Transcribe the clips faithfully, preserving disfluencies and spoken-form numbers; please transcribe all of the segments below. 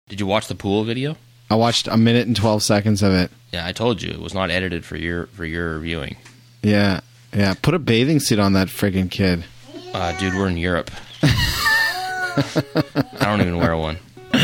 Did you watch the pool video? I watched a minute and twelve seconds of it. Yeah, I told you it was not edited for your for your viewing. Yeah, yeah. Put a bathing suit on that friggin' kid. Uh, dude, we're in Europe. I don't even wear one.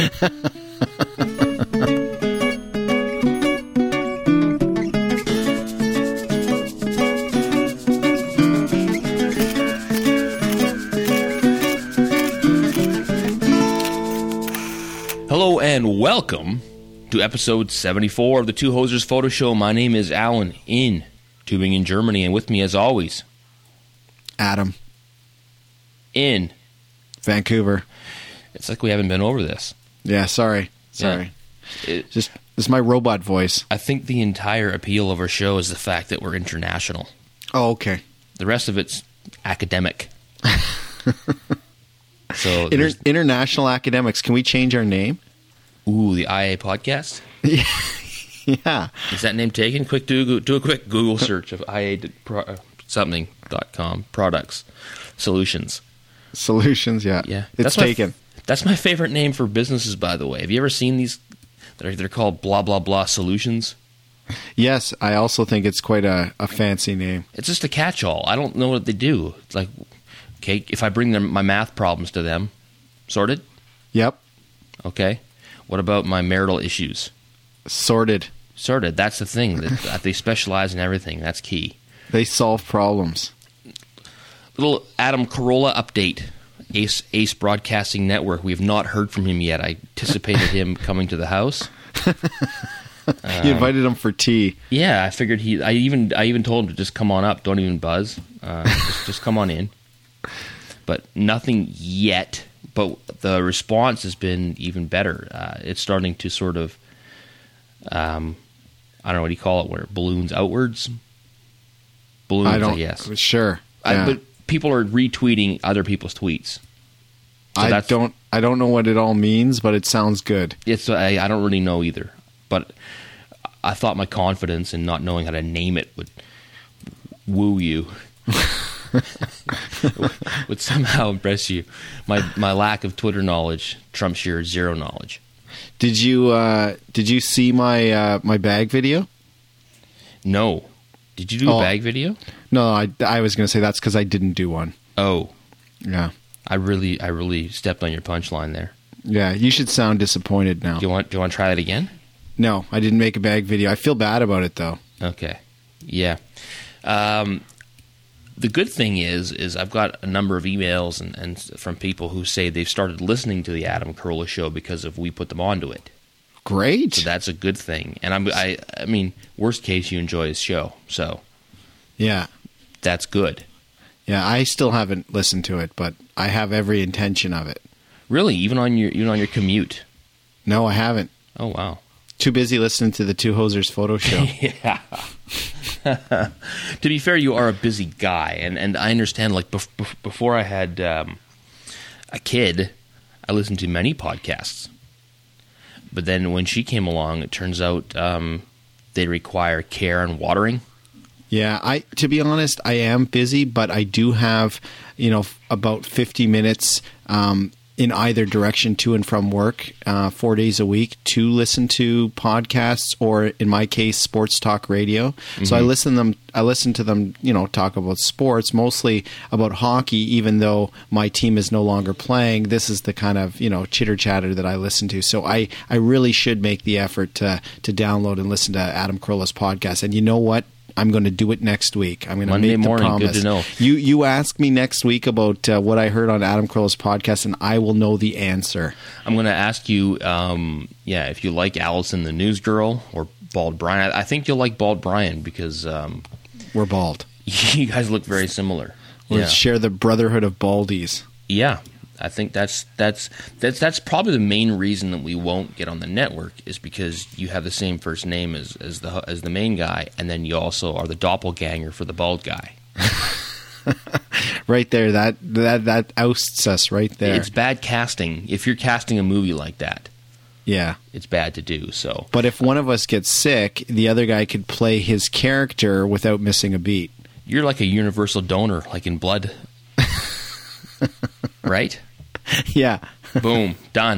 Hello and welcome to episode seventy-four of the Two Hosers Photo Show. My name is Alan in Tübingen, Germany, and with me as always, Adam. In Vancouver. It's like we haven't been over this. Yeah, sorry. Sorry. Yeah. It, Just this is my robot voice. I think the entire appeal of our show is the fact that we're international. Oh, okay. The rest of it's academic. So Inter- International Academics. Can we change our name? Ooh, the I A podcast? Yeah. Is that name taken? Quick, do, do a quick Google search of I A pro, something dot com products solutions. Solutions, yeah. Yeah. It's that's my, taken. That's my favorite name for businesses, by the way. Have you ever seen these? They're, they're called blah, blah, blah solutions. Yes, I also think it's quite a, a fancy name. It's just a catch-all. I don't know what they do. It's like, okay, if I bring them my math problems to them, sorted? Yep. Okay. What about my marital issues? Sorted. Sorted. That's the thing. That they specialize in everything. That's key. They solve problems. Little Adam Carolla update. Ace Ace Broadcasting Network. We have not heard from him yet. I anticipated him coming to the house. Um, you invited him for tea. Yeah, I figured he. I even I even told him to just come on up. Don't even buzz. Uh, just, just come on in. But nothing yet. But the response has been even better. Uh, it's starting to sort of, um, I don't know what do you call it, where it balloons outwards. Balloons, I don't. I guess. Sure. Yeah. I, but people are retweeting other people's tweets. So I don't. I don't know what it all means, but it sounds good. It's. I, I don't really know either. But I thought my confidence in not knowing how to name it would woo you. would somehow impress you. My my lack of Twitter knowledge trumps your zero knowledge. Did you uh, Did you see my uh, my bag video? No. Did you do oh, a bag video? No, I, I was going to say that's because I didn't do one. Oh, yeah. I really I really stepped on your punchline there. Yeah, you should sound disappointed now. Do you want Do you want to try that again? No, I didn't make a bag video. I feel bad about it though. Okay. Yeah. Um, the good thing is, is I've got a number of emails and, and from people who say they've started listening to the Adam Carolla Show because of we put them onto it. Great. So that's a good thing. And I'm, I, I mean, worst case, you enjoy his show. So yeah, that's good. Yeah, I still haven't listened to it, but I have every intention of it. Really, even on your even on your commute? No, I haven't. Oh wow. Too busy listening to the Two Hosers Photo Show. Yeah. To be fair, you are a busy guy, and, and I understand. Like bef- bef- before I had um, a kid, I listened to many podcasts. But then when she came along, it turns out um, they require care and watering. Yeah, I to be honest, I am busy, but I do have, you know, about fifty minutes um, in either direction to and from work, uh, four days a week to listen to podcasts or, in my case, sports talk radio. Mm-hmm. So I listen them. I listen to them, you know, talk about sports, mostly about hockey. Even though my team is no longer playing, this is the kind of, you know, chitter chatter that I listen to. So I, I really should make the effort to to download and listen to Adam Carolla's podcast. And you know what? I'm going to do it next week. I'm going to Monday make the morning, promise. good to know. You you ask me next week about uh, what I heard on Adam Carolla's podcast, and I will know the answer. I'm going to ask you, um, yeah, if you like Allison the News Girl or Bald Brian. I, I think you'll like Bald Brian because um, we're bald. You guys look very similar. We yeah. share the brotherhood of baldies. Yeah. I think that's that's that's that's probably the main reason that we won't get on the network is because you have the same first name as as the as the main guy, and then you also are the doppelganger for the bald guy. Right there, that that that ousts us right there. It's bad casting if you're casting a movie like that. Yeah, it's bad to do. So, but if one of us gets sick, the other guy could play his character without missing a beat. You're like a universal donor, like in blood, right? Yeah. Boom, done.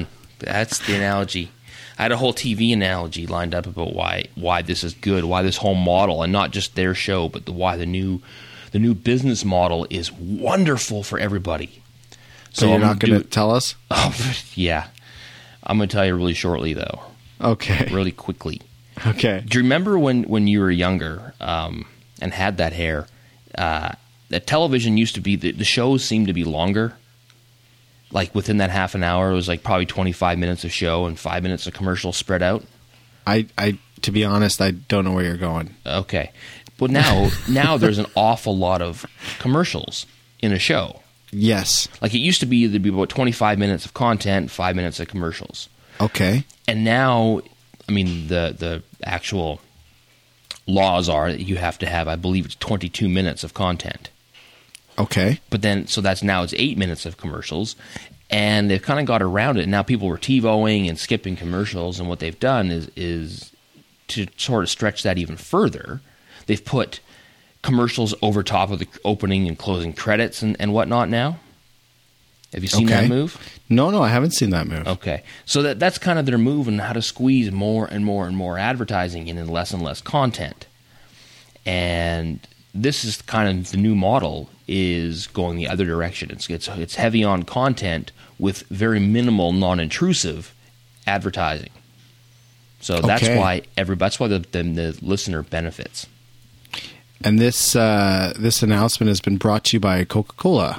That's the analogy. I had a whole T V analogy lined up about why why this is good, why this whole model, and not just their show, but the, why the new the new business model is wonderful for everybody. So, so you're I'm not going to tell us? Oh, yeah. I'm going to tell you really shortly, though. Okay. Really quickly. Okay. Do you remember when, when you were younger um, and had that hair, uh, that television used to be, the, the shows seemed to be longer? Like within that half an hour, it was like probably twenty-five minutes of show and five minutes of commercial spread out? I, I to be honest, I don't know where you're going. Okay. But now, now there's an awful lot of commercials in a show. Yes. Like it used to be, there'd be about twenty-five minutes of content, five minutes of commercials. Okay. And now, I mean, the the actual laws are that you have to have, I believe it's twenty-two minutes of content. Okay. But then, so that's now it's eight minutes of commercials. And they've kind of got around it. And now people were TiVoing and skipping commercials. And what they've done is is to sort of stretch that even further. They've put commercials over top of the opening and closing credits and, and whatnot now. Have you seen okay. that move? No, no, I haven't seen that move. Okay. So that that's kind of their move on how to squeeze more and more and more advertising in and less and less content. And this is kind of the new model is going the other direction. It's it's, it's heavy on content with very minimal, non-intrusive advertising. So that's okay. why every that's why the, the, the listener benefits. And this uh, this announcement has been brought to you by Coca-Cola.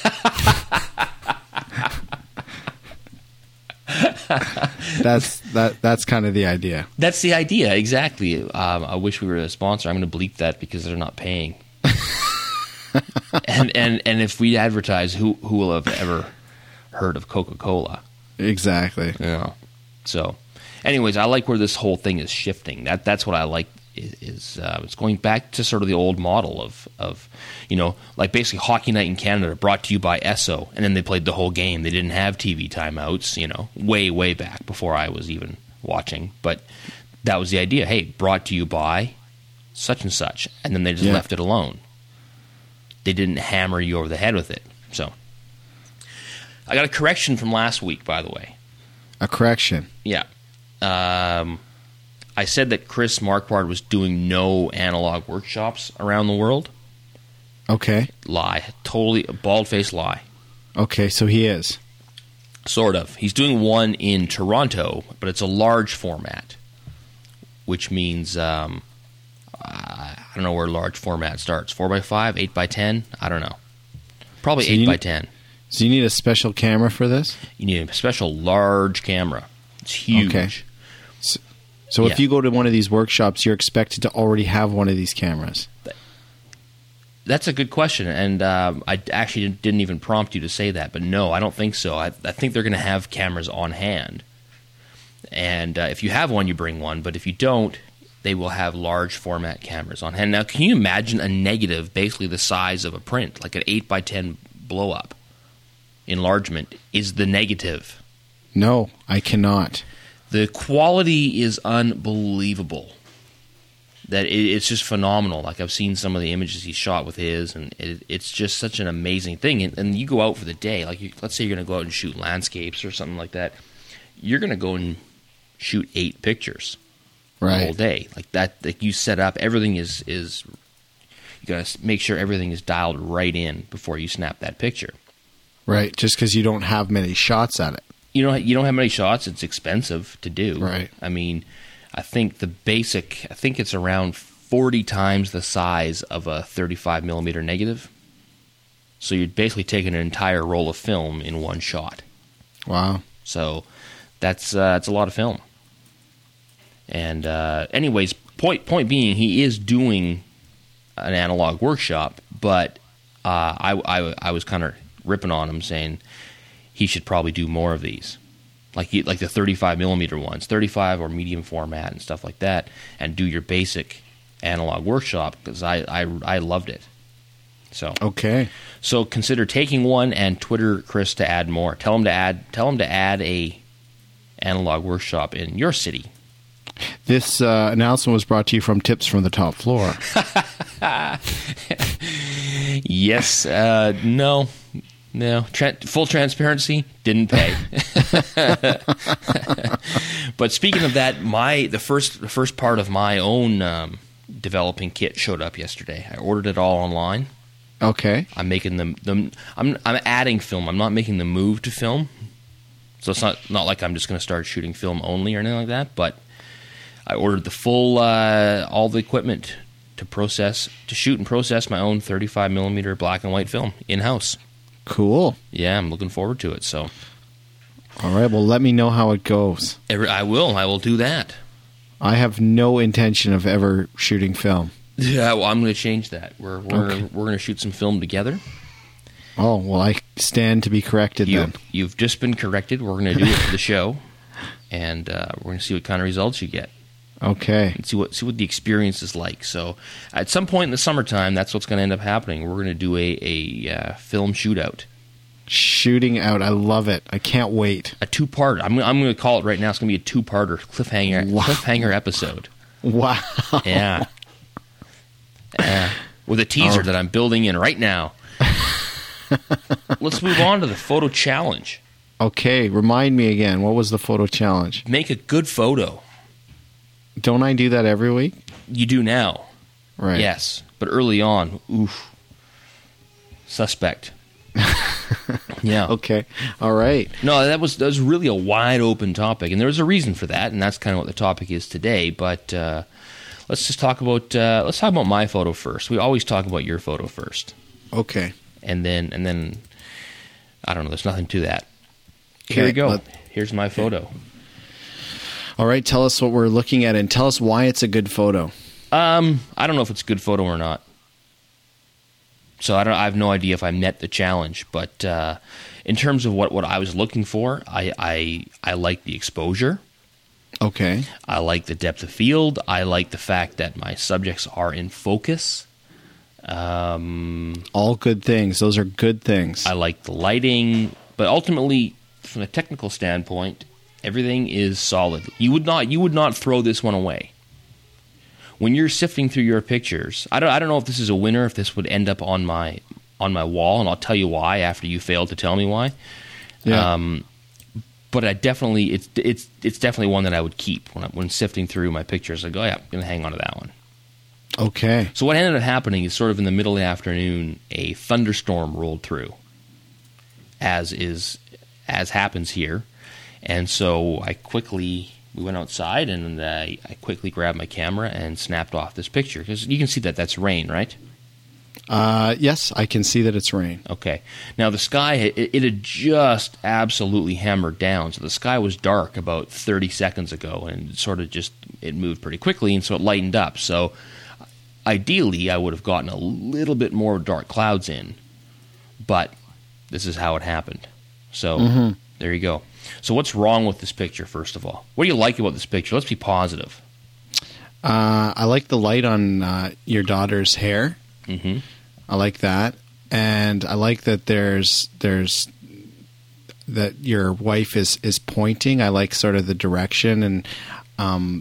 that's that. That's kind of the idea. That's the idea, exactly. Um, I wish we were a sponsor. I'm going to bleep that because they're not paying. and and and if we advertise, who who will have ever heard of Coca-Cola? Exactly. Yeah. So, anyways, I like where this whole thing is shifting. That that's what I like. Is uh, it's going back to sort of the old model of, of, you know, like basically Hockey Night in Canada brought to you by Esso, and then they played the whole game. They didn't have T V timeouts, you know, way, way back before I was even watching. But that was the idea. Hey, brought to you by such and such. And then they just yeah. left it alone. They didn't hammer you over the head with it. So I got a correction from last week, by the way. A correction? Yeah. Um... I said that Chris Marquardt was doing no analog workshops around the world. Okay. Lie. Totally a bald-faced lie. Okay, so he is. Sort of. He's doing one in Toronto, but it's a large format, which means, um, I don't know where large format starts. four by five, eight by ten? I don't know. Probably so eight by need, ten. So you need a special camera for this? You need a special large camera. It's huge. Okay. So, So yeah. if you go to one of these workshops, you're expected to already have one of these cameras? That's a good question, and um, I actually didn't even prompt you to say that, but no, I don't think so. I, I think they're going to have cameras on hand, and uh, if you have one, you bring one, but if you don't, they will have large format cameras on hand. Now, can you imagine a negative basically the size of a print, like an eight by ten blow-up enlargement is the negative? No, I cannot. The quality is unbelievable. That it, it's just phenomenal. Like I've seen some of the images he shot with his, and it, it's just such an amazing thing. And, and you go out for the day, like you, let's say you're going to go out and shoot landscapes or something like that. You're going to go and shoot eight pictures right. the whole day, like that. Like you set up, everything is is. You got to make sure everything is dialed right in before you snap that picture. Right, just because you don't have many shots at it. You don't you don't have many shots. It's expensive to do. Right. I mean, I think the basic. I think it's around forty times the size of a thirty-five millimeter negative. So you're basically taking an entire roll of film in one shot. Wow. So that's uh, that's a lot of film. And uh, anyways, point point being, he is doing an analog workshop, but uh, I, I I was kind of ripping on him, saying he should probably do more of these, like like the thirty-five millimeter ones, thirty-five or medium format and stuff like that, and do your basic analog workshop, because I, I, I loved it. So okay, so consider taking one and Twitter Chris to add more. Tell him to add tell him to add a analog workshop in your city. This uh, announcement was brought to you from Tips from the Top Floor. Yes, uh, no. No, tra- full transparency, didn't pay. But speaking of that, my the first the first part of my own um, developing kit showed up yesterday. I ordered it all online. Okay. I'm making the, the I'm I'm adding film. I'm not making the move to film. So it's not not like I'm just going to start shooting film only or anything like that. But I ordered the full uh, all the equipment to process to shoot and process my own thirty-five millimeter black and white film in house. Cool. Yeah, I'm looking forward to it. So, all right. Well, let me know how it goes. every, I will. I will do that. I have no intention of ever shooting film. Yeah, well, I'm going to change that. We're we're Okay. we're going to shoot some film together. Oh, well, I stand to be corrected You, then. you've just been corrected. We're going to do it for the show, and uh, we're going to see what kind of results you get. Okay. And see what see what the experience is like. So, at some point in the summertime, that's what's going to end up happening. We're going to do a a uh, film shootout, Shooting out. I love it. I can't wait. a two part. I'm I'm going to call it right now. It's going to be a two parter cliffhanger Wow. cliffhanger episode. Wow. Yeah, yeah. With a teaser Oh. that I'm building in right now. Let's move on to the photo challenge. Okay. Remind me again. What was the photo challenge? Make a good photo. Don't I do that every week? You do now. Right. Yes, but early on, oof, suspect. Yeah. Okay. All right. No, that was that was really a wide open topic, and there was a reason for that, and that's kind of what the topic is today. But uh, let's just talk about uh, let's talk about my photo first. We always talk about your photo first, Okay. and then and then I don't know. There's nothing to that. Here Okay, you go. let- Here's my photo. All right. Tell us what we're looking at and tell us why it's a good photo. Um, I don't know if it's a good photo or not. So I don't. I have no idea if I met the challenge. But uh, in terms of what, what I was looking for, I, I I like the exposure. Okay. I like the depth of field. I like the fact that my subjects are in focus. Um, All good things. Those are good things. I like the lighting, but ultimately, from a technical standpoint, everything is solid. You would not you would not throw this one away. When you're sifting through your pictures, I don't I don't know if this is a winner, if this would end up on my on my wall, and I'll tell you why after you fail to tell me why. Yeah. Um, but I definitely it's it's it's definitely one that I would keep when I, when sifting through my pictures. I go, yeah, I'm gonna hang on to that one. Okay. So what ended up happening is sort of in the middle of the afternoon, a thunderstorm rolled through, as is as happens here, and so I quickly we went outside and I, I quickly grabbed my camera and snapped off this picture because you can see that that's rain, right? Uh, yes, I can see that it's rain. Okay. Now the sky it, it had just absolutely hammered down, so the sky was dark about thirty seconds ago, and it sort of just it moved pretty quickly, and so it lightened up. So ideally, I would have gotten a little bit more dark clouds in, but this is how it happened. So Mm-hmm. there you go. So what's wrong with this picture, first of all? What do you like about this picture? Let's be positive. Uh, I like the light on uh, your daughter's hair. Mm-hmm. I like that, and I like that there's there's that your wife is is pointing. I like sort of the direction, and um,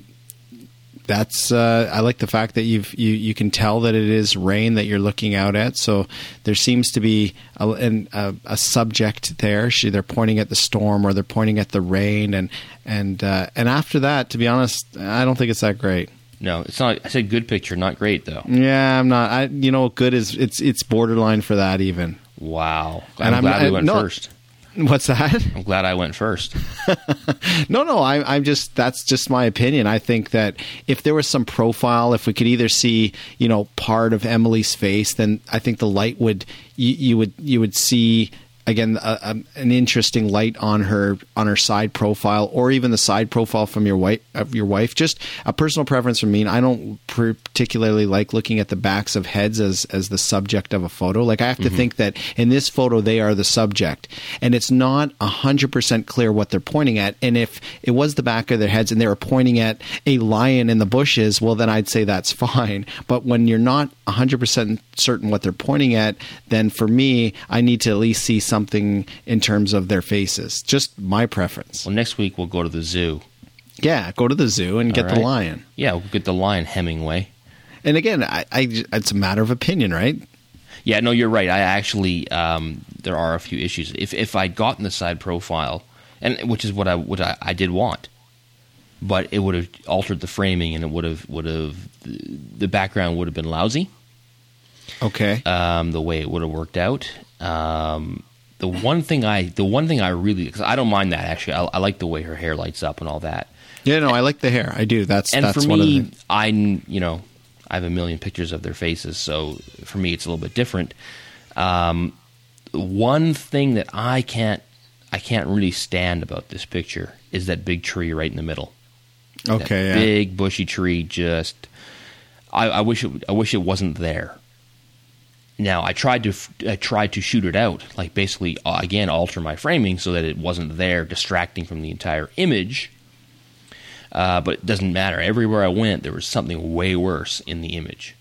that's uh, I like the fact that you've you you can tell that it is rain that you're looking out at. So there seems to be a, an, a, a subject there. She, they're pointing at the storm or they're pointing at the rain, and and uh, and after that, to be honest, I don't think it's that great. No, it's not. I said good picture, not great though. Yeah, I'm not. I you know, good is it's it's borderline for that even. Wow. I'm And I'm- glad we I- went no- first. What's that? I'm glad I went first. No, no, I, I'm just, that's just my opinion. I think that if there was some profile, if we could either see, you know, part of Emily's face, then I think the light would, you, you would, you would see, again, a, a, an interesting light on her, on her side profile, or even the side profile from your wife, of your wife. Just a personal preference for me. I don't particularly like looking at the backs of heads as, as the subject of a photo. Like I have to think that in this photo, they are the subject, and it's not a hundred percent clear what they're pointing at. And if it was the back of their heads and they were pointing at a lion in the bushes, well, then I'd say that's fine. But when you're not a hundred percent certain what they're pointing at, then for me, I need to at least see something in terms of their faces. Just my preference. Well, next week we'll go to the zoo. Yeah, go to the zoo and get All the right. lion. Yeah, we'll get the lion Hemingway. And again, I, I, it's a matter of opinion, right? Yeah, no, you're right. I actually, um, there are a few issues. If if I'd gotten the side profile, and which is what I what I, I did want, but it would have altered the framing, and it would have would have the background would have been lousy. Okay. Um, the way it would have worked out. Um, the one thing I the one thing I really, because I don't mind that actually. I, I like the way her hair lights up and all that. Yeah, no, I like the hair. I do. That's and that's for one me, of the. I you know. I have a million pictures of their faces, so for me it's a little bit different. Um, one thing that I can't, I can't really stand about this picture is that big tree right in the middle. Okay, that yeah. big bushy tree. Just, I, I wish it, I wish it wasn't there. Now I tried to, I tried to shoot it out, like basically uh, again alter my framing so that it wasn't there, distracting from the entire image. Uh, but it doesn't matter. Everywhere I went, there was something way worse in the image.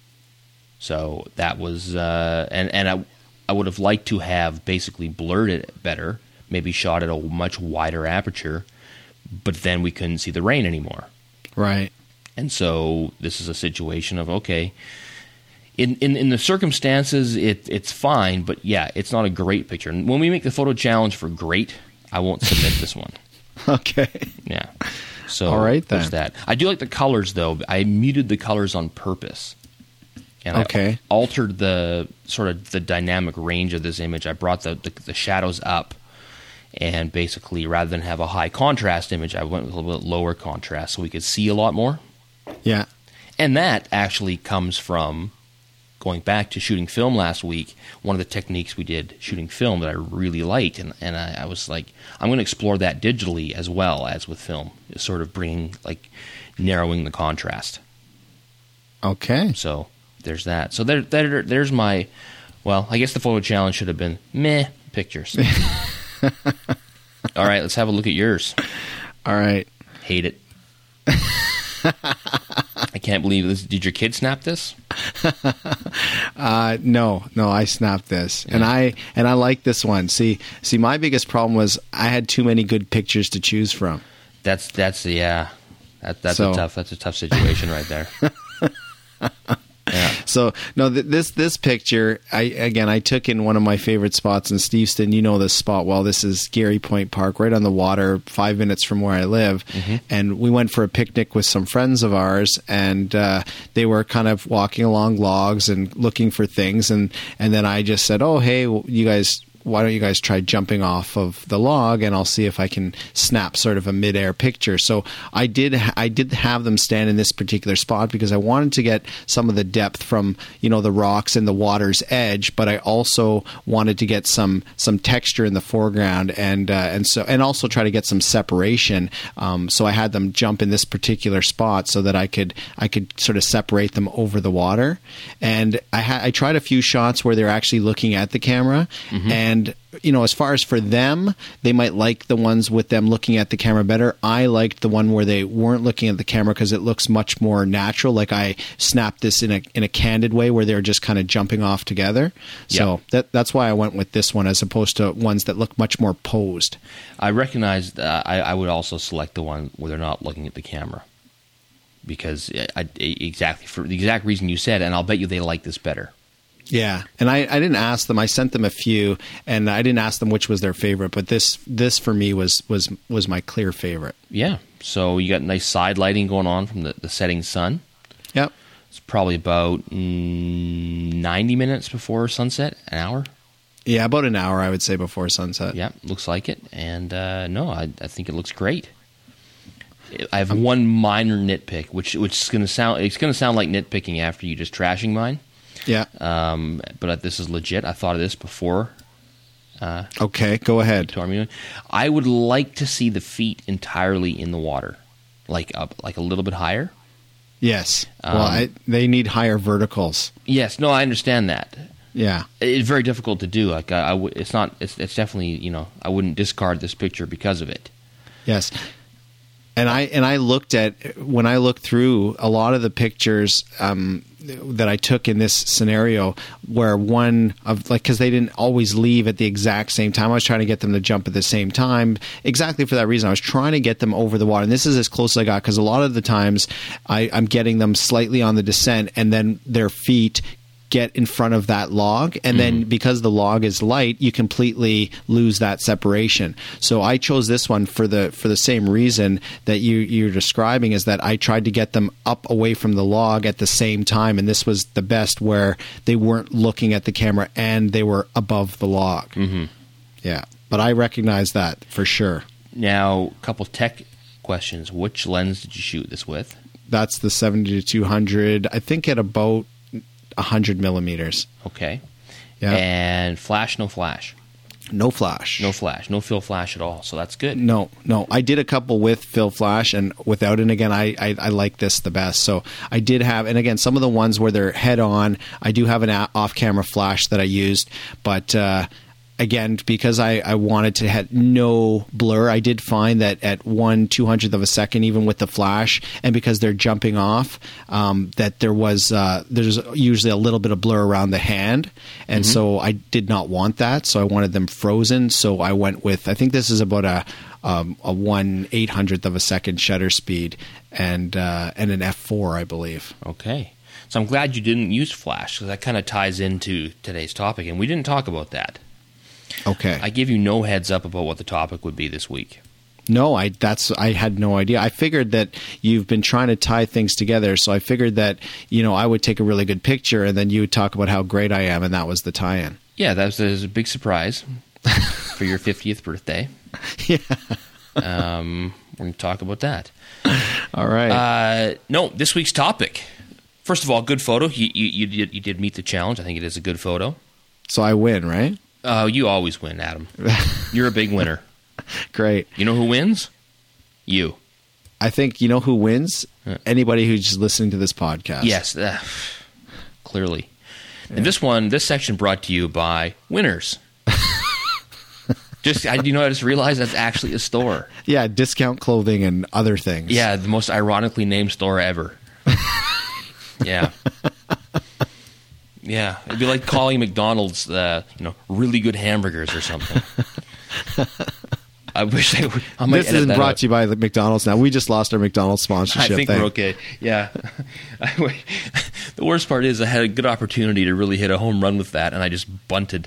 So that was, uh, and and I, I would have liked to have basically blurred it better, maybe shot at a much wider aperture, but then we couldn't see the rain anymore. Right. And so this is a situation of, okay, in in, in the circumstances, it it's fine, but yeah, it's not a great picture. And when we make the photo challenge for great, I won't submit this one. Okay. Yeah. So all right, then. there's that. I do like the colors, though. I muted the colors on purpose. And okay. I altered the sort of the dynamic range of this image. I brought the, the, the shadows up, and basically, rather than have a high contrast image, I went with a little bit lower contrast so we could see a lot more. Yeah. And that actually comes from going back to shooting film last week. One of the techniques we did shooting film that I really liked, and, and I, I was like, I'm going to explore that digitally as well as with film, is sort of bringing, like, narrowing the contrast. Okay. So there's that. So there, there, there's my, well, I guess the photo challenge should have been meh pictures. All right, let's have a look at yours. All right. Hate it. I can't believe this. Did your kid snap this? uh, no, no, I snapped this, yeah. and I and I like this one. See, see, my biggest problem was I had too many good pictures to choose from. That's that's yeah, that, that's so. a tough that's a tough situation right there. Yeah. So no, th- this this picture, I again I took in one of my favorite spots in Steveston. You know this spot well. This is Gary Point Park, right on the water, five minutes from where I live. Mm-hmm. And we went for a picnic with some friends of ours, and uh, they were kind of walking along logs and looking for things. And and then I just said, "Oh, hey, well, you guys." Why don't you guys try jumping off of the log, and I'll see if I can snap sort of a midair picture. So I did I did have them stand in this particular spot because I wanted to get some of the depth from, you know, the rocks and the water's edge, but I also wanted to get some some texture in the foreground, and uh, and so and also try to get some separation. Um, so I had them jump in this particular spot so that I could I could sort of separate them over the water. And I had I tried a few shots where they're actually looking at the camera, mm-hmm. and And, you know, as far as for them, they might like the ones with them looking at the camera better. I liked the one where they weren't looking at the camera because it looks much more natural. Like I snapped this in a in a candid way where they're just kind of jumping off together. So yeah. that that's why I went with this one as opposed to ones that look much more posed. I recognized uh, I, I would also select the one where they're not looking at the camera because I, I, exactly for the exact reason you said, and I'll bet you they like this better. Yeah, and I, I didn't ask them. I sent them a few, and I didn't ask them which was their favorite. But this this for me was was was my clear favorite. Yeah. So you got nice side lighting going on from the, the setting sun. Yep. It's probably about mm, ninety minutes before sunset, an hour. Yeah, about an hour, I would say, before sunset. Yeah, looks like it. And uh, no, I, I think it looks great. I have um, one minor nitpick, which which is going to sound it's going to sound like nitpicking after you just trashing mine. Yeah. Um, but this is legit. I thought of this before. Uh, okay, go ahead. I would like to see the feet entirely in the water, like up, like a little bit higher. Yes. Um, well, I, they need higher verticals. Yes. No, I understand that. Yeah. It's very difficult to do. Like I, I w- it's not. It's, it's definitely, you know, I wouldn't discard this picture because of it. Yes. And I and I looked at when I looked through a lot of the pictures um, that I took in this scenario, where one of like because they didn't always leave at the exact same time. I was trying to get them to jump at the same time, exactly for that reason. I was trying to get them over the water, and this is as close as I got because a lot of the times I, I'm getting them slightly on the descent, and then their feet get in front of that log, and then because the log is light, you completely lose that separation. So I chose this one for the for the same reason that you you're describing, is that I tried to get them up away from the log at the same time, and this was the best where they weren't looking at the camera and they were above the log. Mm-hmm. Yeah, but I recognize that for sure. Now, a couple tech questions. Which lens did you shoot this with? That's the seventy to two hundred, I think at about one hundred millimeters. Okay. Yeah. And flash, no flash? No flash. No flash. No fill flash at all. So that's good. No, no. I did a couple with fill flash and without, and again, I, I, I like this the best. So I did have, and again, some of the ones where they're head on, I do have an off-camera flash that I used, but uh, again, because I, I wanted to have no blur, I did find that at one two hundredth of a second, even with the flash, and because they're jumping off, um, that there was uh, there's usually a little bit of blur around the hand, and mm-hmm. so I did not want that. So I wanted them frozen. So I went with, I think this is about a um, a one eight hundredth of a second shutter speed, and uh, and an f four, I believe. Okay. So I'm glad you didn't use flash, because that kind of ties into today's topic, and we didn't talk about that. Okay. I gave you no heads up about what the topic would be this week. No, I that's I had no idea. I figured that you've been trying to tie things together, so I figured that, you know, I would take a really good picture and then you would talk about how great I am, and that was the tie-in. Yeah, that was, that was a big surprise for your fiftieth birthday. Yeah. Um, we're going to talk about that. All right. Uh, no, this week's topic. First of all, good photo. You, you, you, did, you did meet the challenge. I think it is a good photo. So I win, right? Oh, uh, you always win, Adam. You're a big winner. Great. You know who wins? You. I think you know who wins? Anybody who's just listening to this podcast. Yes, uh, clearly. Yeah. And this one, this section brought to you by Winners. Just, I, you know, I just realized that's actually a store. Yeah, discount clothing and other things. Yeah, the most ironically named store ever. Yeah. Yeah, it'd be like calling McDonald's, uh, you know, really good hamburgers or something. I wish I would. I might this isn't brought out. to you by the McDonald's now. We just lost our McDonald's sponsorship. I think thing. we're okay. Yeah. The worst part is I had a good opportunity to really hit a home run with that, and I just bunted.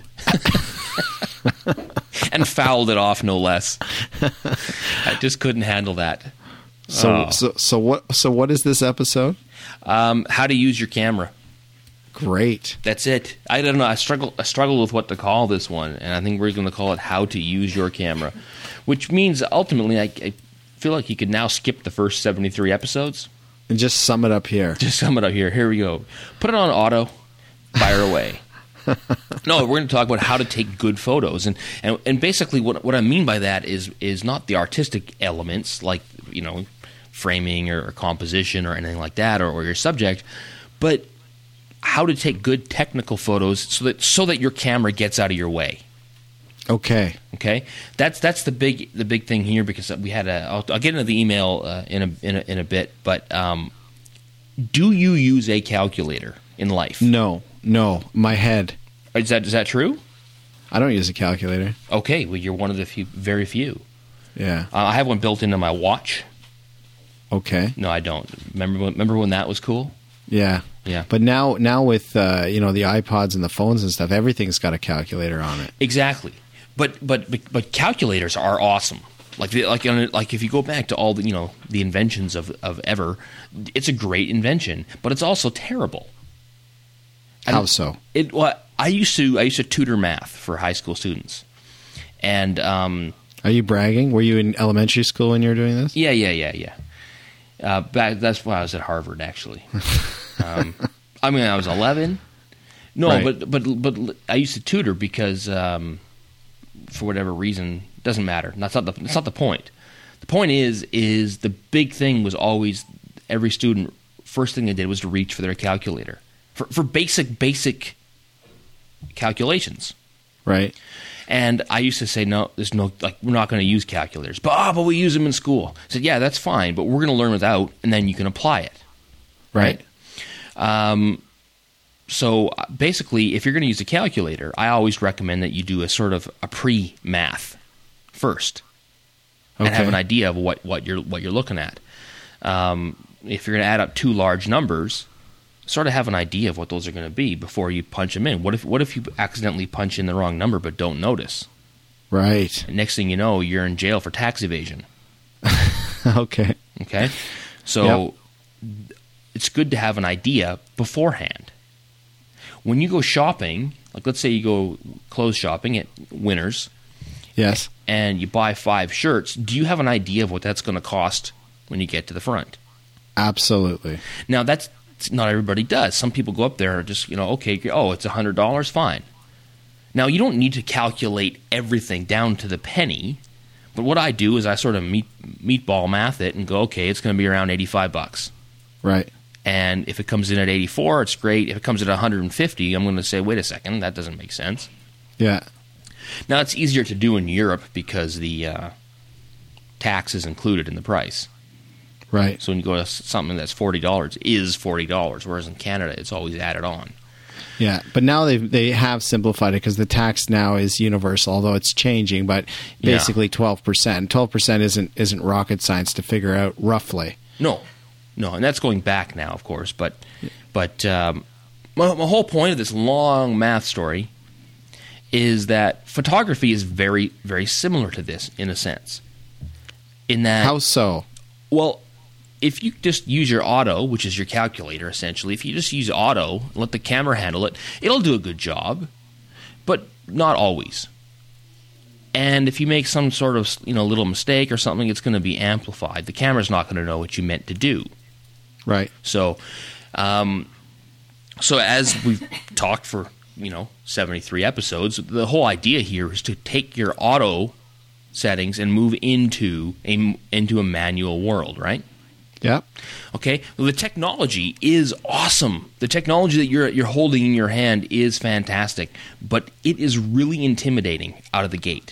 And fouled it off, no less. I just couldn't handle that. So, oh. so, so what? So, what is this episode? Um, how to use your camera. Great. That's it. I don't know. I struggle. I struggle with what to call this one, and I think we're going to call it "How to Use Your Camera," which means ultimately, I, I feel like you could now skip the first seventy-three episodes and just sum it up here. Just sum it up here. Here we go. Put it on auto. Fire away. No, we're going to talk about how to take good photos, and and, and basically what what I mean by that is is not the artistic elements like, you know, framing or, or composition or anything like that, or, or your subject, but how to take good technical photos so that so that your camera gets out of your way. Okay. Okay. That's that's the big the big thing here, because we had a. I'll, I'll get into the email uh, in a in a in a bit, but um, do you use a calculator in life? No, no. My head. Is that is that true? I don't use a calculator. Okay. Well, you're one of the few, very few. Yeah. Uh, I have one built into my watch. Okay. No, I don't. Remember when, remember when that was cool? Yeah. Yeah. But now now with uh, you know, the iPods and the phones and stuff, everything's got a calculator on it. Exactly. But but but, but calculators are awesome. Like the, like like if you go back to all the, you know, the inventions of, of ever, it's a great invention, but it's also terrible. How and so? It well, I used to I used to tutor math for high school students, and um, are you bragging? Were you in elementary school when you were doing this? Yeah, yeah, yeah, yeah. Uh, back, that's why I was at Harvard, actually. um, I mean, I was eleven. No, right. but but but I used to tutor because um, for whatever reason, doesn't matter. That's not the that's not the point. The point is is the big thing was always every student, first thing they did was to reach for their calculator for for basic basic calculations. Right. And I used to say, no, there's no, like, we're not going to use calculators. But, ah, oh, but we use them in school. I said, yeah, that's fine, but we're going to learn without, and then you can apply it. Right. right? Um, so basically, if you're going to use a calculator, I always recommend that you do a sort of a pre-math first, okay. and have an idea of what, what you're what you're looking at. Um, if you're going to add up two large numbers, sort of have an idea of what those are going to be before you punch them in. What if what if you accidentally punch in the wrong number but don't notice? Right. And next thing you know, you're in jail for tax evasion. Okay. Okay? So yep. It's good to have an idea beforehand. When you go shopping, like let's say you go clothes shopping at Winners. Yes. And you buy five shirts, do you have an idea of what that's going to cost when you get to the front? Absolutely. Now, that's not everybody does. Some people go up there and just, you know, okay, oh, it's one hundred dollars, fine. Now, you don't need to calculate everything down to the penny, but what I do is I sort of meat, meatball math it and go, okay, it's going to be around eighty-five bucks. Right. And if it comes in at eighty-four, it's great. If it comes at one hundred fifty, I'm going to say, wait a second, that doesn't make sense. Yeah. Now, it's easier to do in Europe because the uh, tax is included in the price. Right. So when you go to something that's forty dollars, is forty dollars, whereas in Canada, it's always added on. Yeah, but now they they have simplified it because the tax now is universal, although it's changing, but basically yeah. twelve percent. twelve percent isn't isn't rocket science to figure out roughly. No. No, and that's going back now, of course. But but um, my, my whole point of this long math story is that photography is very, very similar to this in a sense. In that, how so? Well, if you just use your auto, which is your calculator essentially, if you just use auto, let the camera handle it, it'll do a good job, but not always. And if you make some sort of, you know, little mistake or something, it's going to be amplified. The camera's not going to know what you meant to do. Right. So, um, so as we've talked for, you know, seventy-three episodes, the whole idea here is to take your auto settings and move into a into a manual world, right? Yeah. Okay. Well, the technology is awesome. The technology that you're you're holding in your hand is fantastic, but it is really intimidating out of the gate.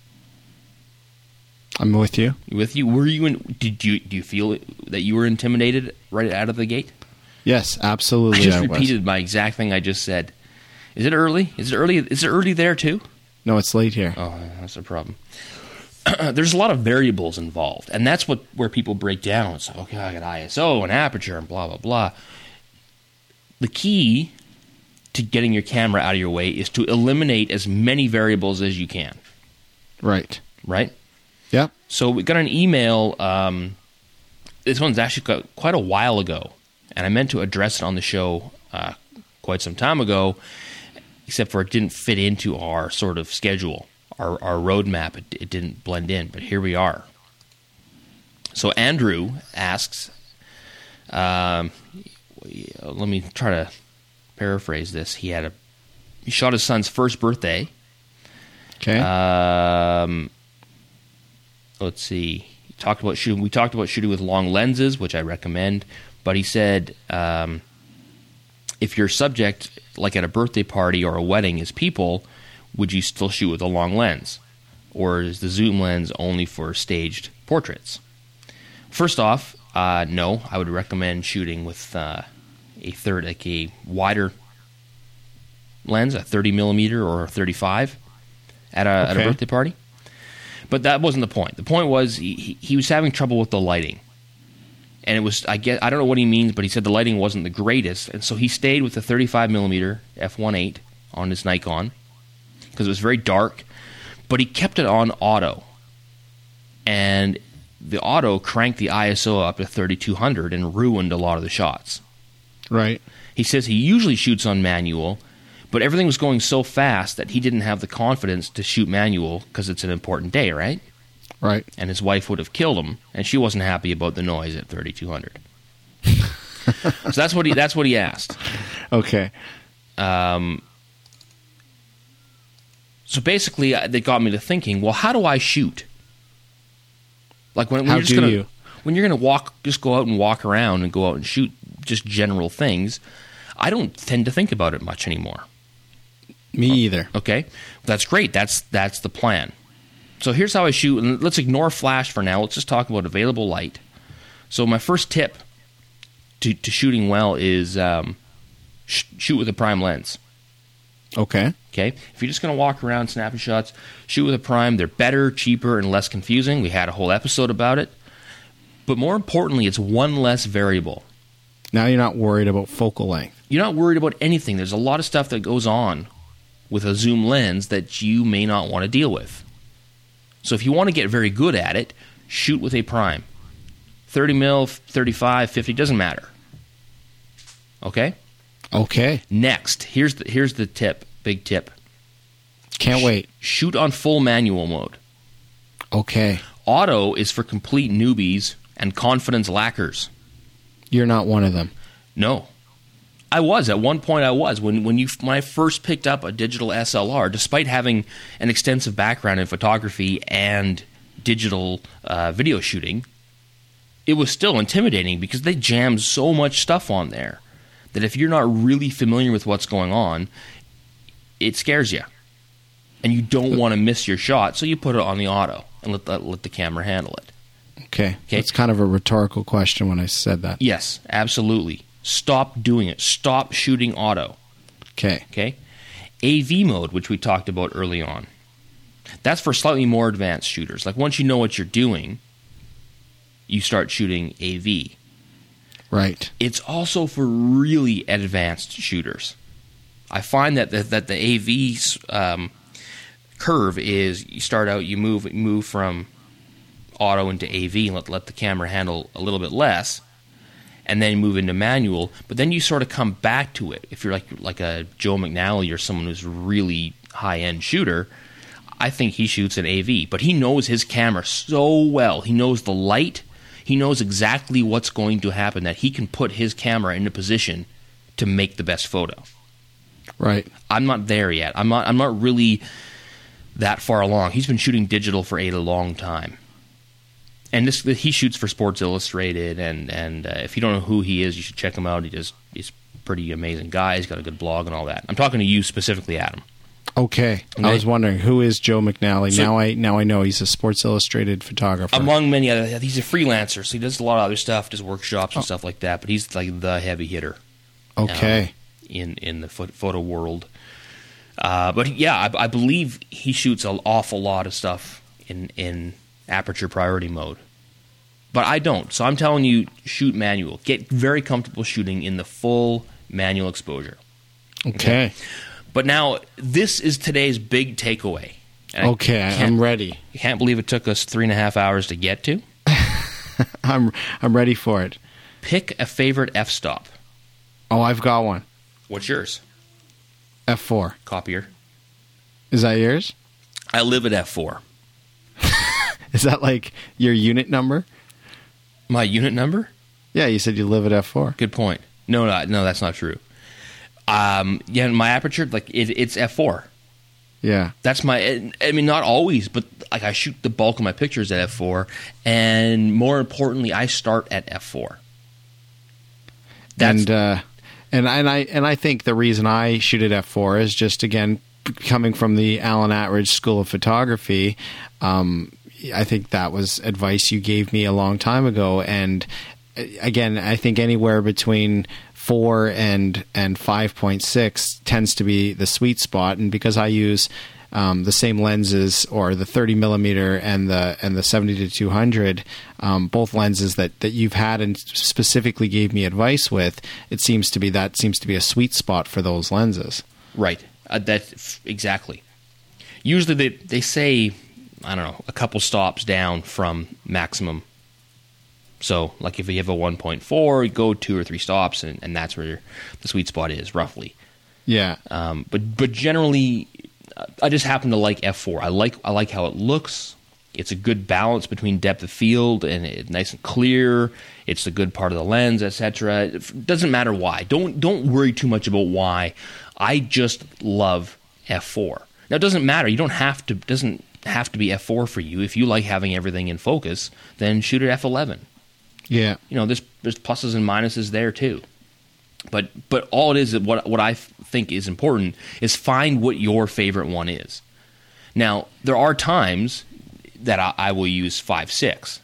I'm with you. With you, were you? In, did you do you feel that you were intimidated right out of the gate? Yes, absolutely. I just I repeated was. my exact thing I just said. Is it early? Is it early? Is it early there too? No, it's late here. Oh, that's a problem. There's a lot of variables involved, and that's what where people break down. It's like, okay, I got I S O and aperture and blah blah blah. The key to getting your camera out of your way is to eliminate as many variables as you can. Right. Right. Yep. So we got an email. Um, this one's actually got quite a while ago, and I meant to address it on the show uh, quite some time ago, except for it didn't fit into our sort of schedule, our, our roadmap. It, it didn't blend in, but here we are. So Andrew asks, um, let me try to paraphrase this. He had a he shot his son's first birthday. Okay. Um. Let's see. He talked about shooting. We talked about shooting with long lenses, which I recommend. But he said, um, if your subject, like at a birthday party or a wedding, is people, would you still shoot with a long lens, or is the zoom lens only for staged portraits? First off, uh, no. I would recommend shooting with uh, a third, like a wider lens, a thirty millimeter or a thirty-five, at a, okay. at a birthday party. But that wasn't the point. The point was he, he was having trouble with the lighting. And it was, I get, I don't know what he means, but he said the lighting wasn't the greatest. And so he stayed with the thirty-five millimeter f one point eight on his Nikon because it was very dark. But he kept it on auto. And the auto cranked the I S O up to thirty-two hundred and ruined a lot of the shots. Right. He says he usually shoots on manual, but everything was going so fast that he didn't have the confidence to shoot manual because it's an important day, right? Right. And his wife would have killed him, and she wasn't happy about the noise at thirty-two hundred. So that's what he that's what he asked. Okay. Um. So basically, that got me to thinking, well, how do I shoot? Like when, when how you're just do gonna, you? When you're going to walk, just go out and walk around and go out and shoot just general things, I don't tend to think about it much anymore. Me either. Okay, that's great. That's that's the plan. So here's how I shoot. And let's ignore flash for now. Let's just talk about available light. So my first tip to, to shooting well is um, sh- shoot with a prime lens. Okay. Okay. If you're just going to walk around snapping shots, shoot with a prime. They're better, cheaper, and less confusing. We had a whole episode about it. But more importantly, it's one less variable. Now you're not worried about focal length. You're not worried about anything. There's a lot of stuff that goes on with a zoom lens that you may not want to deal with. So if you want to get very good at it, shoot with a prime. thirty mil, thirty-five, fifty, doesn't matter. Okay? Okay. Next, here's the, here's the tip, big tip. Can't Sh- wait. Shoot on full manual mode. Okay. Auto is for complete newbies and confidence lackers. You're not one of them. No. I was. At one point I was. When when you when I first picked up a digital S L R, despite having an extensive background in photography and digital uh, video shooting, it was still intimidating because they jam so much stuff on there that if you're not really familiar with what's going on, it scares you. And you don't want to miss your shot, so you put it on the auto and let the, let the camera handle it. Okay. Okay. It's kind of a rhetorical question when I said that. Yes, absolutely. Stop doing it. Stop shooting auto. Okay. Okay? A V mode, which we talked about early on. That's for slightly more advanced shooters. Like once you know what you're doing, you start shooting A V. Right. It's also for really advanced shooters. I find that the, that the A V um, curve is you start out, you move you move from auto into A V and let, let the camera handle a little bit less, and then move into manual, but then you sort of come back to it. If you're like like a Joe McNally or someone who's really high-end shooter, I think he shoots an A V, but he knows his camera so well. He knows the light. He knows exactly what's going to happen, that he can put his camera in a position to make the best photo. Right. I'm not there yet. I'm not I'm not really that far along. He's been shooting digital for a long time. And this he shoots for Sports Illustrated, and and uh, if you don't know who he is, you should check him out. He just he's a pretty amazing guy. He's got a good blog and all that. I'm talking to you specifically, Adam. Okay. Okay. I was wondering, who is Joe McNally? So- now I now I know he's a Sports Illustrated photographer. Among many other, he's a freelancer, so he does a lot of other stuff, does workshops and stuff like that. But he's like the heavy hitter. Okay. um, in in the pho- photo world. Uh, but yeah, I, I believe he shoots an awful lot of stuff in in aperture priority mode. But I don't. So I'm telling you, shoot manual. Get very comfortable shooting in the full manual exposure. Okay. But now, this is today's big takeaway. And I Okay, I- can't- I'm ready. I can't believe it took us three and a half hours to get to. I'm I'm ready for it. Pick a favorite f-stop. Oh, I've got one. What's yours? F four. Copier. Is that yours? I live at F four. Is that like your unit number? My unit number? Yeah, you said you live at F four. Good point. No, no, no, that's not true. Um, yeah, my aperture, like it, it's F four. Yeah. That's my. I mean, not always, but like I shoot the bulk of my pictures at F four, and more importantly, I start at F four. That's, and uh, and and I and I think the reason I shoot at F four is just, again, coming from the Alan Atridge School of Photography. Um, I think that was advice you gave me a long time ago, and again, I think anywhere between four and and five point six tends to be the sweet spot. And because I use um, the same lenses, or the thirty millimeter and the and the seventy to two hundred, um, both lenses that, that you've had and specifically gave me advice with, it seems to be that seems to be a sweet spot for those lenses. right. Uh, that exactly. Usually, they they say, I don't know, a couple stops down from maximum. So, like if you have a one point four, you go two or three stops, and, and that's where the sweet spot is, roughly. Yeah. Um, but but generally, uh, I just happen to like F four. I like I like how it looks. It's a good balance between depth of field and it's nice and clear. It's a good part of the lens, et cetera. It doesn't matter why. Don't don't worry too much about why. I just love F four. Now, it doesn't matter. You don't have to. Doesn't have to be F four for you. If you like having everything in focus, then shoot at F eleven. Yeah. You know, there's there's pluses and minuses there too. But but all it is, what what I think is important is find what your favorite one is. Now, there are times that I, I will use five six,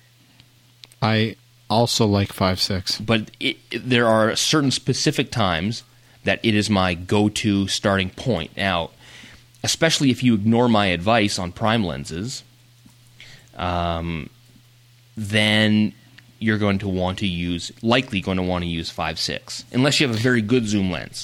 I also like five six. but it, it- there are certain specific times that it is my go-to starting point. Now, especially if you ignore my advice on prime lenses, um, then you're going to want to use, likely going to want to use five six, unless you have a very good zoom lens.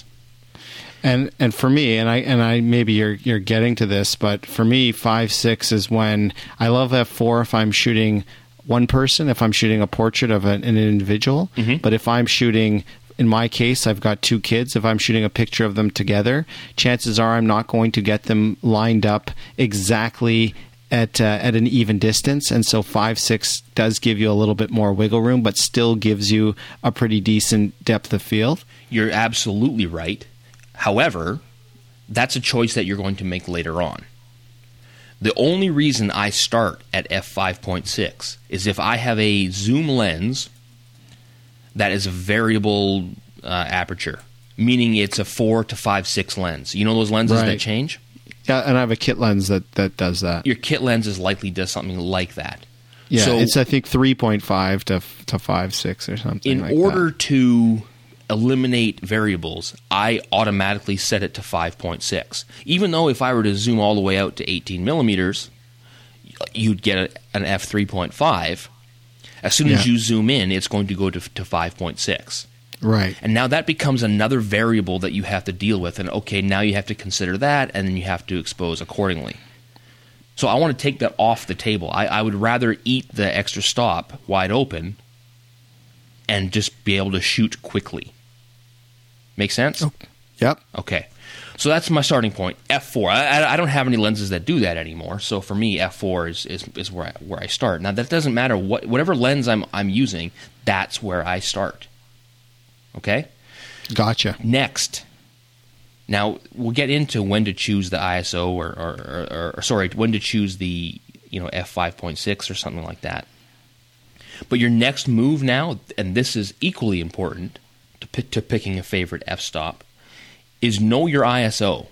And and for me, and I and I maybe you're you're getting to this, but for me, five six is when I love f four if I'm shooting one person, if I'm shooting a portrait of an, an individual. Mm-hmm. But if I'm shooting, in my case, I've got two kids. If I'm shooting a picture of them together, chances are I'm not going to get them lined up exactly at uh, at an even distance, and so five six does give you a little bit more wiggle room, but still gives you a pretty decent depth of field. You're absolutely right. However, that's a choice that you're going to make later on. The only reason I start at f five point six is if I have a zoom lens that is a variable uh, aperture, meaning it's a four to five six lens. You know those lenses Right. that change? Yeah, and I have a kit lens that, that does that. Your kit lens is likely does something like that. Yeah, so it's I think three point five to to five six or something. in like order that. to eliminate variables, I automatically set it to five point six. Even though if I were to zoom all the way out to eighteen millimeters, you'd get an f three point five. As soon as Yeah. you zoom in, it's going to go to, to five point six. Right. And now that becomes another variable that you have to deal with. And okay, now you have to consider that, and then you have to expose accordingly. So I want to take that off the table. I, I would rather eat the extra stop wide open and just be able to shoot quickly. Make sense? Oh, yep. Okay. So that's my starting point, f four. I, I don't have any lenses that do that anymore. So for me, f four is, is, is where, I, where I start. Now, that doesn't matter. What Whatever lens I'm, I'm using, that's where I start. Okay? Gotcha. Next. Now, we'll get into when to choose the I S O or, or, or, or sorry, when to choose the you know f five point six or something like that. But your next move now, and this is equally important to, pick, to picking a favorite f-stop, is know your I S O.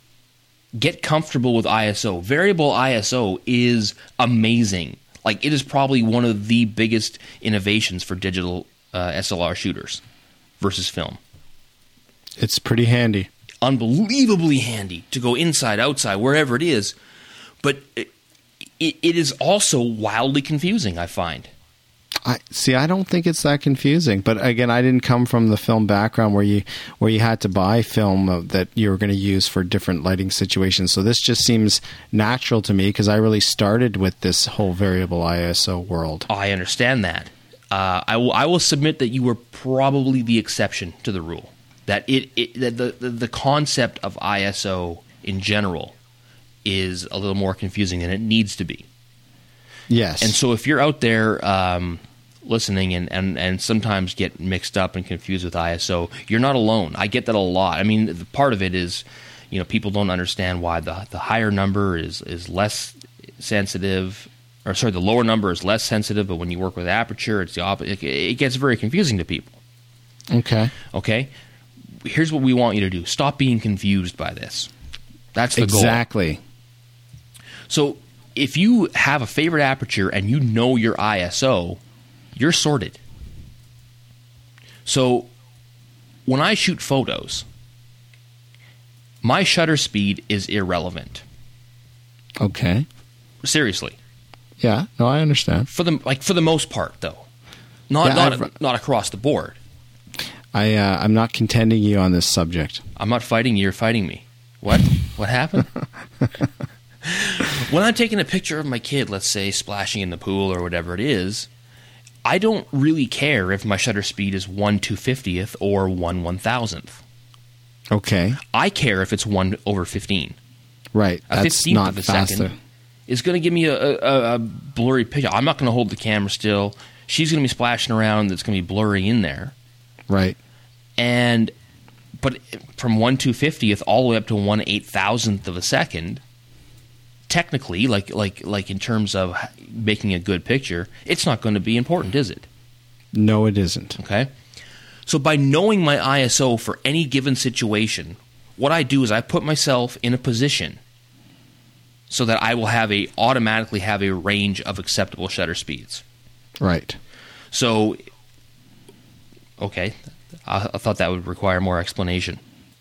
Get comfortable with I S O. Variable I S O is amazing. Like, it is probably one of the biggest innovations for digital uh, S L R shooters versus film. It's pretty handy. Unbelievably handy to go inside, outside, wherever it is. But it, it, it is also wildly confusing, I find. I see. I don't think it's that confusing. But again, I didn't come from the film background where you where you had to buy film uh, that you were going to use for different lighting situations. So this just seems natural to me because I really started with this whole variable I S O world. I understand that. Uh, I will. I will submit that you were probably the exception to the rule. That it, it that the, the the concept of I S O in general is a little more confusing than it needs to be. Yes. And so if you're out there um, listening and, and, and sometimes get mixed up and confused with I S O, you're not alone. I get that a lot. I mean, the part of it is, you know, people don't understand why the the higher number is, is less sensitive, or sorry, the lower number is less sensitive, but when you work with aperture, it's the opposite. It, it gets very confusing to people. Okay. Okay? Here's what we want you to do. Stop being confused by this. That's the goal. Exactly. So if you have a favorite aperture and you know your I S O, you're sorted. So when I shoot photos, my shutter speed is irrelevant. Okay. Seriously. Yeah. No, I understand. For the like for the most part though. Not Yeah, not I've- not across the board. I uh, I'm not contending you on this subject. I'm not fighting you, you're fighting me. What? What happened? When I'm taking a picture of my kid, let's say, splashing in the pool or whatever it is, I don't really care if my shutter speed is one two fiftieth or one one thousandth. Okay. I care if it's one over fifteen. Right. A That's fifteenth not of a faster. second is going to give me a, a, a blurry picture. I'm not going to hold the camera still. She's going to be splashing around. It's going to be blurry in there. Right. And but from one two fiftieth all the way up to one eight thousandth of a second, technically, like like like in terms of making a good picture, it's not going to be important, is it? No, it isn't. Okay. So by knowing my I S O for any given situation, what I do is I put myself in a position so that I will have a automatically have a range of acceptable shutter speeds. Right. So, okay, I, I thought that would require more explanation.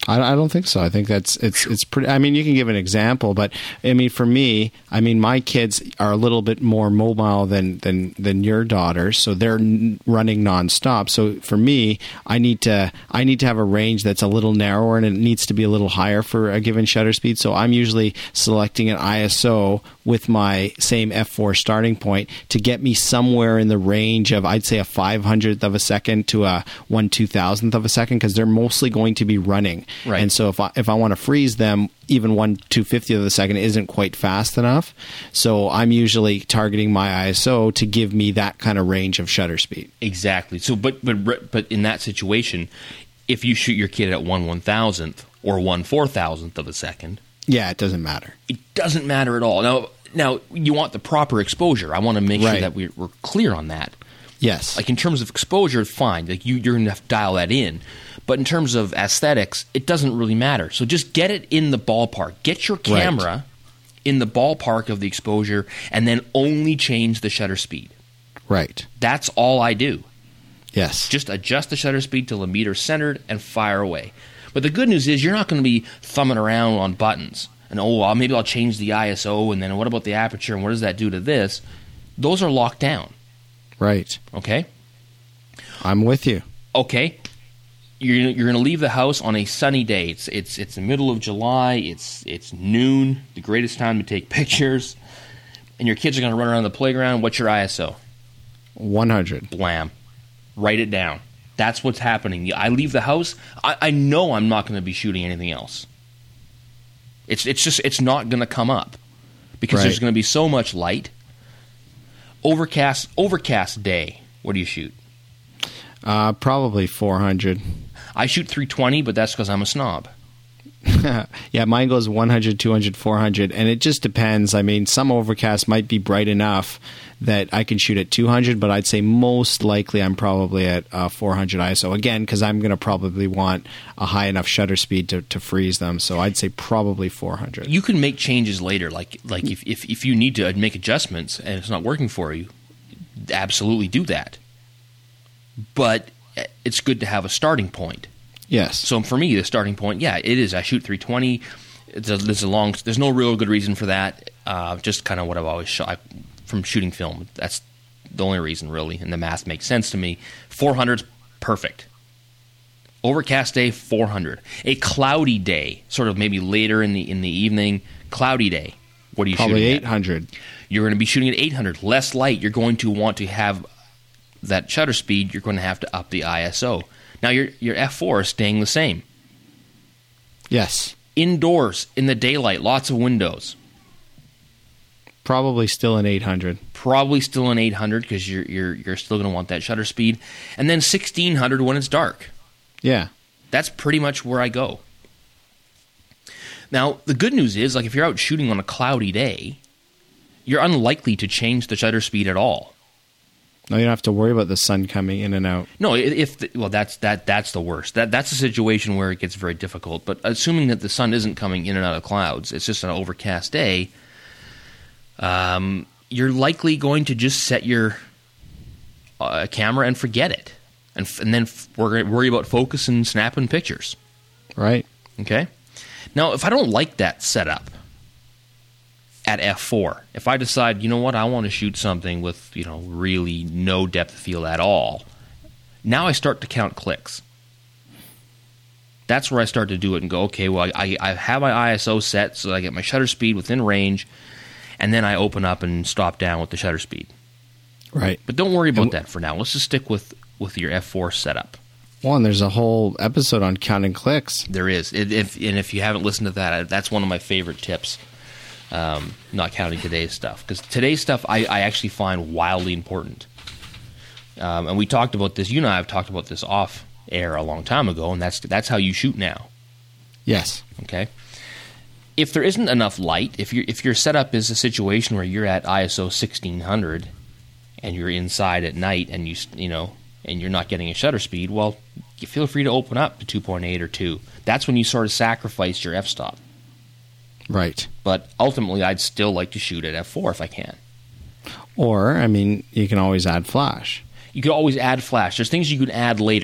I, I don't think so. I think that's it's it's pretty. I mean, you can give an example, but I mean, for me, I mean, my kids are a little bit more mobile than than than your daughters, so they're n- running nonstop. So for me, I need to I need to have a range that's a little narrower and it needs to be a little higher for a given shutter speed. So I'm usually selecting an I S O with my same f four starting point to get me somewhere in the range of, I'd say, a five hundredth of a second to a one two thousandth of a second, because they're mostly going to be running. Right. And so if I, if I want to freeze them, even one two fiftieth of a second isn't quite fast enough. So I'm usually targeting my I S O to give me that kind of range of shutter speed. Exactly. So, but but but in that situation, if you shoot your kid at one one thousandth or one four thousandth of a second, yeah, it doesn't matter. It doesn't matter at all. Now, now you want the proper exposure. I want to make Right. sure that we're, we're clear on that. Yes. Like in terms of exposure, fine. Like you, you're going to have to dial that in. But in terms of aesthetics, it doesn't really matter. So just get it in the ballpark. Get your camera Right. in the ballpark of the exposure, and then only change the shutter speed. Right. That's all I do. Yes. Just adjust the shutter speed till the meter's centered and fire away. But the good news is you're not going to be thumbing around on buttons. And, oh, well, maybe I'll change the I S O, and then what about the aperture, and what does that do to this? Those are locked down. Right. Okay? I'm with you. Okay. You're you're going to leave the house on a sunny day. It's it's it's the middle of July. It's it's noon, the greatest time to take pictures. And your kids are going to run around the playground. What's your I S O? one hundred. Blam. Write it down. That's what's happening. I leave the house. I, I know I'm not going to be shooting anything else. It's it's just it's not going to come up because Right. there's going to be so much light. Overcast overcast day. What do you shoot? Uh, probably four hundred. I shoot three twenty, but that's because I'm a snob. Yeah, mine goes one hundred, two hundred, four hundred, and it just depends. I mean, some overcast might be bright enough that I can shoot at two hundred, but I'd say most likely I'm probably at uh, four hundred I S O. Again, because I'm going to probably want a high enough shutter speed to, to freeze them, so I'd say probably four hundred. You can make changes later, like like if, if, if you need to make adjustments and it's not working for you, absolutely do that. But it's good to have a starting point. Yes. So for me, the starting point, yeah, it is. I shoot three twenty. It's a, there's a long. There's no real good reason for that. Uh, just kind of what I've always shot from shooting film. That's the only reason, really, and the math makes sense to me. four hundred's perfect. Overcast day, four hundred. A cloudy day, sort of maybe later in the in the evening, cloudy day. What are you Probably shooting eight hundred. at? You're going to be shooting at eight hundred. Less light. You're going to want to have that shutter speed. You're going to have to up the I S O. Now, your your f four is staying the same. Yes. Indoors, in the daylight, lots of windows. Probably still an eight hundred. Probably still an eight hundred because you're you're you're still going to want that shutter speed. And then sixteen hundred when it's dark. Yeah. That's pretty much where I go. Now, the good news is, like if you're out shooting on a cloudy day, you're unlikely to change the shutter speed at all. No, you don't have to worry about the sun coming in and out. No, if the, well, that's that that's the worst. That that's a situation where it gets very difficult. But assuming that the sun isn't coming in and out of clouds, it's just an overcast day. Um, you're likely going to just set your uh, camera and forget it, and f- and then f- worry, worry about focus and snapping pictures. Right. Okay. Now, if I don't like that setup at f four, if I decide, you know what, I want to shoot something with, you know, really no depth of field at all, now I start to count clicks. That's where I start to do it and go, okay, well, I, I have my I S O set so I get my shutter speed within range, and then I open up and stop down with the shutter speed. Right. But don't worry about And- that for now. Let's just stick with, with your f four setup. Well, and there's a whole episode on counting clicks. There is. It, if, and if you haven't listened to that, that's one of my favorite tips. Um, not counting today's stuff, because today's stuff I, I actually find wildly important. Um, and we talked about this. You and I have talked about this off air a long time ago, and that's that's how you shoot now. Yes. Okay. If there isn't enough light, if you if your setup is a situation where you're at I S O sixteen hundred and you're inside at night and you you know and you're not getting a shutter speed, well, you feel free to open up to two point eight or two. That's when you sort of sacrifice your f-stop. Right. But ultimately, I'd still like to shoot at f four if I can. Or, I mean, you can always add flash. You could always add flash. There's things you could add later.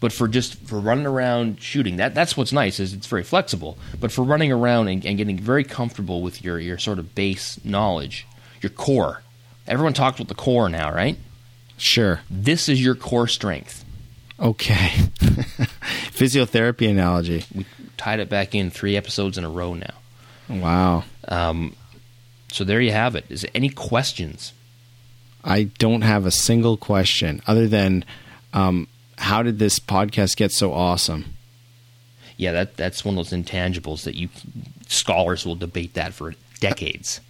But for just for running around shooting, that that's what's nice is it's very flexible. But for running around and, and getting very comfortable with your, your sort of base knowledge, your core. Everyone talks about the core now, right? Sure. This is your core strength. Okay. Physiotherapy analogy. We tied it back in three episodes in a row now. Wow. Um, so there you have it. Is there any questions? I don't have a single question other than um, how did this podcast get so awesome? Yeah, that that's one of those intangibles that you scholars will debate that for decades.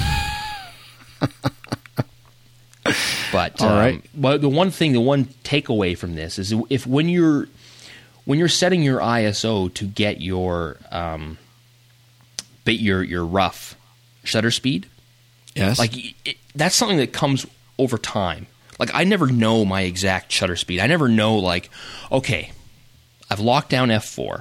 But all right. Um, well, the one thing, the one takeaway from this is if when you're when you're setting your I S O to get your um, your your rough shutter speed, yes, like it, that's something that comes over time. Like I never know my exact shutter speed. I never know like, okay, I've locked down f four.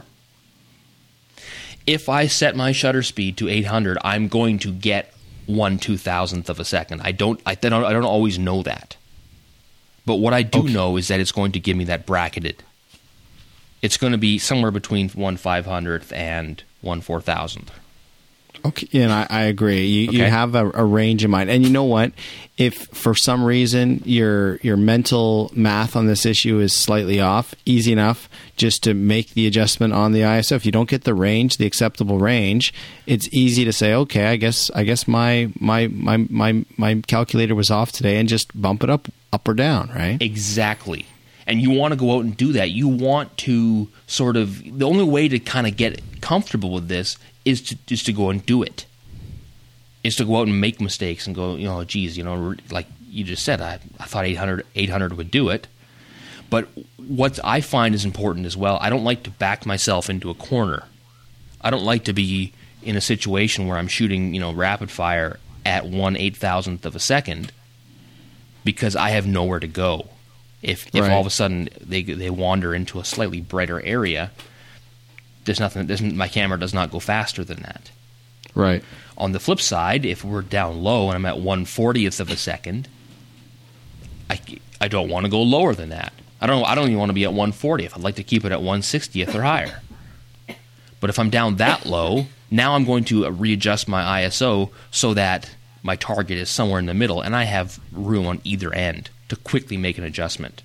If I set my shutter speed to eight hundred, I'm going to get one two thousandth of a second. I don't. I don't. I don't always know that. But what I do okay. know is that it's going to give me that bracketed. It's going to be somewhere between one five hundredth and one four thousandth. Okay, and I, I agree. You, okay. you have a, a range in mind, and you know what? If for some reason your your mental math on this issue is slightly off, easy enough just to make the adjustment on the I S O. If you don't get the range, the acceptable range, it's easy to say, okay, I guess I guess my my my my my calculator was off today, and just bump it up up or down, right? Exactly. And you want to go out and do that. You want to sort of the only way to kind of get comfortable with this is to just to go and do it. Is to go out and make mistakes and go, you know, geez, you know, like you just said, I, I thought eight hundred, eight hundred would do it. But what I find is important as well, I don't like to back myself into a corner. I don't like to be in a situation where I'm shooting, you know, rapid fire at one eight thousandth of a second because I have nowhere to go. If if right. all of a sudden they they wander into a slightly brighter area, there's nothing. There's, my camera does not go faster than that. Right. On the flip side, if we're down low and I'm at one fortieth of a second, I, I don't want to go lower than that. I don't I don't even want to be at one fortieth. I'd like to keep it at one sixtieth or higher. But if I'm down that low, now I'm going to readjust my I S O so that my target is somewhere in the middle, and I have room on either end to quickly make an adjustment.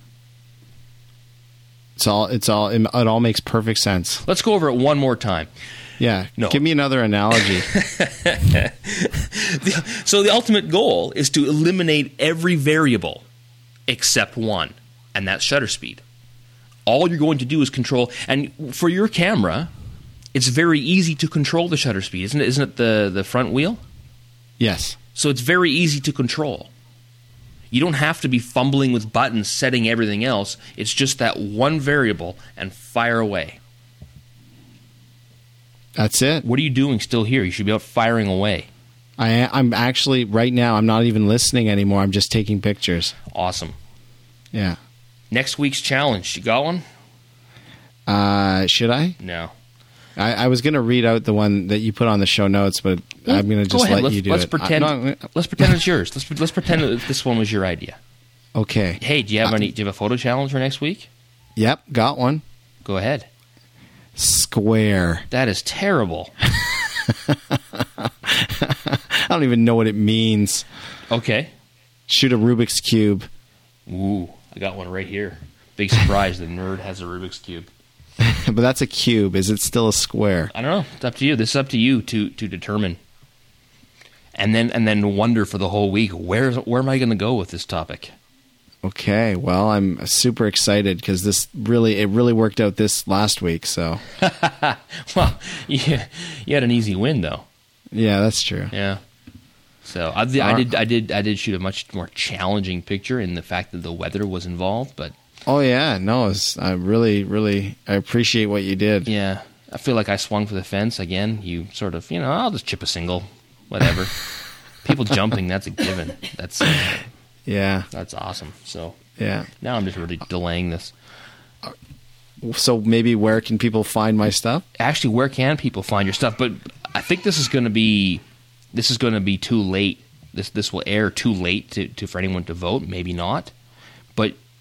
It's all. It's all. It all makes perfect sense. Let's go over it one more time. Yeah. No. Give me another analogy. the, so the ultimate goal is to eliminate every variable except one, and that's shutter speed. All you're going to do is control. And for your camera, it's very easy to control the shutter speed, isn't it? Isn't it the the front wheel? Yes. So it's very easy to control. You don't have to be fumbling with buttons, setting everything else. It's just that one variable, and fire away. That's it. What are you doing still here? You should be out firing away. I, I'm actually, right now, I'm not even listening anymore. I'm just taking pictures. Awesome. Yeah. Next week's challenge. You got one? Uh, should I? No. I, I was going to read out the one that you put on the show notes, but well, I'm going to just let let's, you do let's it. Pretend, I, no, let's pretend it's yours. Let's let's pretend that this one was your idea. Okay. Hey, do you have uh, any? Do you have a photo challenge for next week? Yep, got one. Go ahead. Square. That is terrible. I don't even know what it means. Okay. Shoot a Rubik's Cube. Ooh, I got one right here. Big surprise, the nerd has a Rubik's Cube. But that's a cube. Is it still a square? I don't know. It's up to you. This is up to you to, to determine. And then and then wonder for the whole week, where where am I going to go with this topic? Okay. Well, I'm super excited because this really it really worked out this last week. So. Well, yeah, you had an easy win though. Yeah, that's true. Yeah. So I, I did I did I did shoot a much more challenging picture in the fact that the weather was involved, but. Oh yeah, no, it's, I really, really, I appreciate what you did. Yeah, I feel like I swung for the fence again. You sort of, you know, I'll just chip a single, whatever. People jumping, that's a given. That's uh, yeah, that's awesome. So yeah, now I'm just really delaying this. So maybe where can people find my stuff? Actually, where can people find your stuff? But I think this is going to be this is going to be too late. This this will air too late to, to for anyone to vote. Maybe not, but.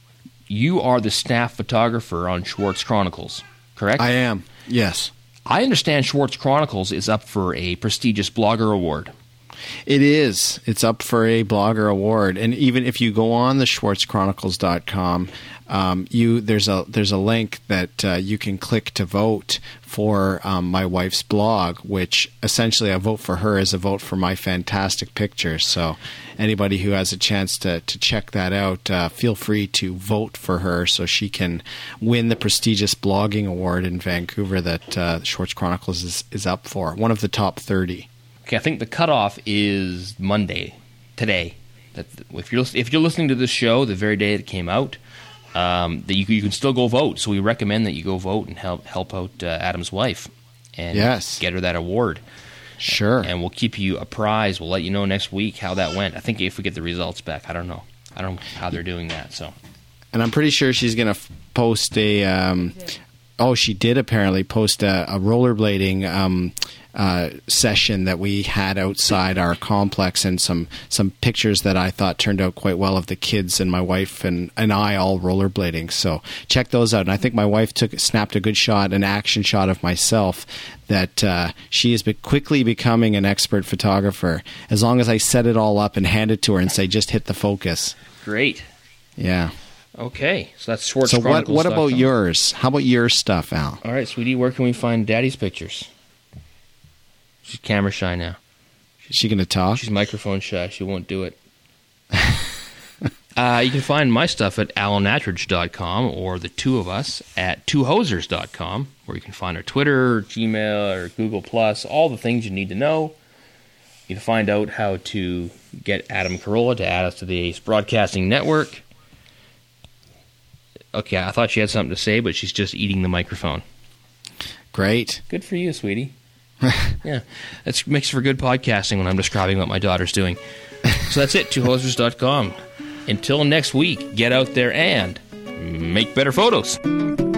you are the staff photographer on Schwartz Chronicles, correct? I am, yes. I understand Schwartz Chronicles is up for a prestigious blogger award. It is. It's up for a blogger award, and even if you go on the schwartz chronicles dot com, um, you there's a there's a link that uh, you can click to vote for um, my wife's blog, which essentially I vote for her as a vote for my fantastic pictures. So anybody who has a chance to to check that out, uh, feel free to vote for her so she can win the prestigious blogging award in Vancouver that uh, Schwartz Chronicles is, is up for, one of the top thirty. Okay, I think the cutoff is Monday, today. That if you're if you're listening to this show the very day it came out, um, that you you can still go vote. So we recommend that you go vote and help help out uh, Adam's wife and yes. get her that award. Sure. And we'll keep you apprised. We'll let you know next week how that went. I think if we get the results back, I don't know. I don't know how they're doing that. So, and I'm pretty sure she's going to f- post a. Um, oh, she did apparently post a, a rollerblading. Um, Uh, session that we had outside our complex, and some some pictures that I thought turned out quite well of the kids and my wife and, and I all rollerblading. So check those out. And I think my wife took snapped a good shot, an action shot of myself. That uh, she is be- quickly becoming an expert photographer. As long as I set it all up and hand it to her and say, just hit the focus. Great. Yeah. Okay, so that's Schwartz So Chronicles. what what about yours? How about your stuff, Al? All right, sweetie, where can we find Daddy's pictures? She's camera shy now. Is she going to talk? She's microphone shy. She won't do it. uh, you can find my stuff at alan attridge dot com or the two of us at two hosers dot com, where you can find our Twitter, Gmail, or Google Plus, all the things you need to know. You can find out how to get Adam Carolla to add us to the Ace Broadcasting Network. Okay, I thought she had something to say, but she's just eating the microphone. Great. Good for you, sweetie. Yeah, that makes for good podcasting when I'm describing what my daughter's doing. So that's it, two hosers dot com. Until next week, get out there and make better photos.